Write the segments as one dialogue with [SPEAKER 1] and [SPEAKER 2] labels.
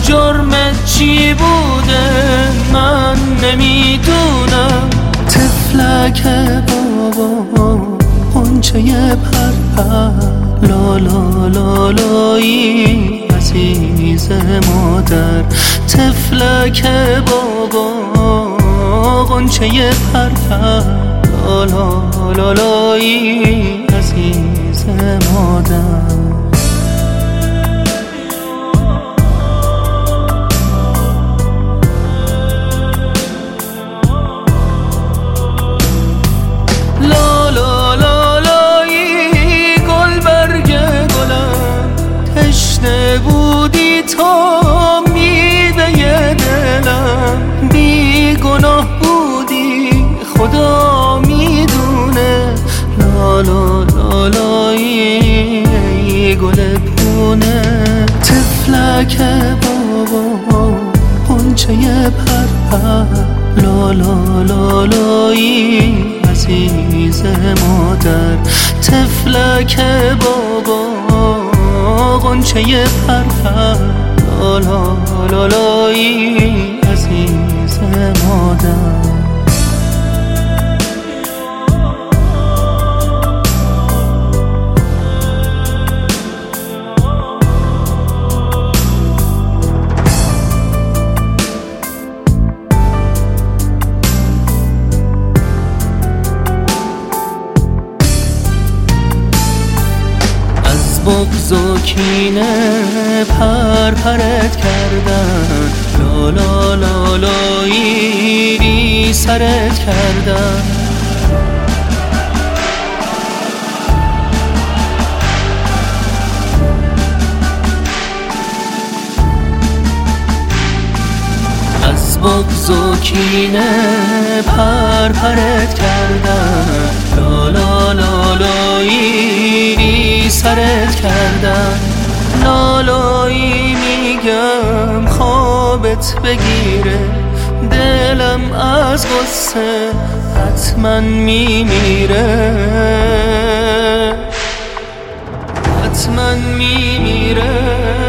[SPEAKER 1] جرمت چی بوده من نمیدونم.
[SPEAKER 2] طفلک بابا غنچه پرپر لالا لالایی عزیز مادر. طفلک بابا غنچه پرپر لالا لالایی عزیز مادر.
[SPEAKER 1] بودی تو میوه دلم، بی گناه بودی خدا میدونه. لالا لالایی ای گل پونه.
[SPEAKER 2] طفلک بابا غنچه پرپر لالا لالایی عزیز مادر. طفلک بابا غنچه پرپر لالا لالایی عزیز مادر.
[SPEAKER 1] بغض و کینه پرپرت کردن، لالا لالایی بی سرت کردن. از بغض و کینه پرپرت کردن، لالا لالایی بی سرت کردن. لالایی میگم خوابت بگیره، دلم از غصه حتما میمیره، حتما میمیره.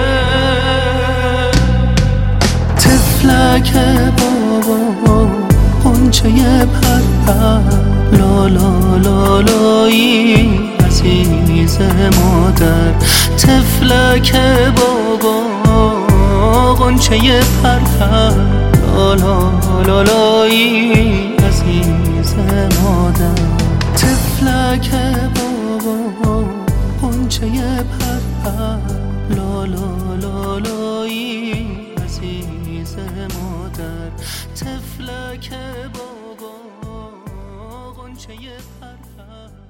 [SPEAKER 2] طفلک بابا غنچه پرپر لالا لالایی عزیز مادر. طفلک بابا غنچه پرپر لالا لالایی عزیز مادر. طفلک بابا غنچه پرپر لالا لالایی عزیز مادر. طفلک بابا غنچه پرپر